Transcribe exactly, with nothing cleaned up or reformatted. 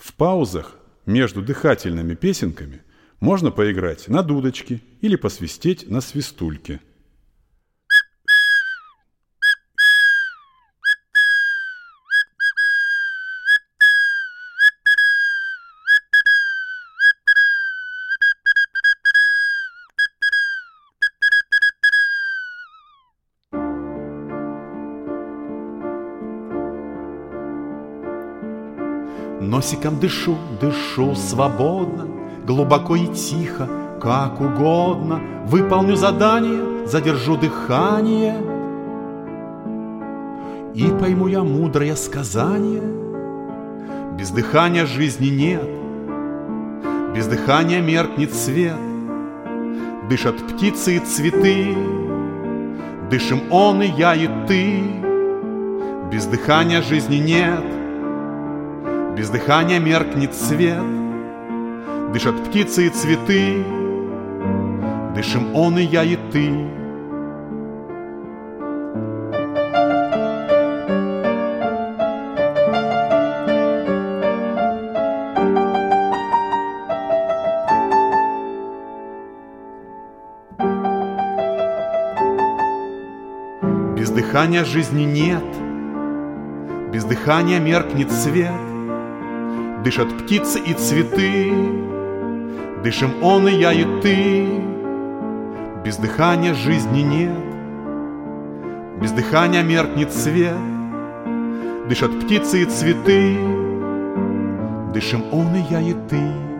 В паузах между дыхательными песенками можно поиграть на дудочке или посвистеть на свистульке. Носиком дышу, дышу свободно, глубоко и тихо, как угодно. Выполню задание, задержу дыхание, и пойму я мудрое сказание. Без дыхания жизни нет, без дыхания меркнет свет. Дышат птицы и цветы, дышим он и я и ты. Без дыхания жизни нет, без дыхания меркнет свет. Дышат птицы и цветы, дышим он и я и ты. Без дыхания жизни нет, без дыхания меркнет свет. Дышат птицы и цветы, дышим он и я и ты. Без дыхания жизни нет, без дыхания меркнет свет. Дышат птицы и цветы, дышим он и я и ты.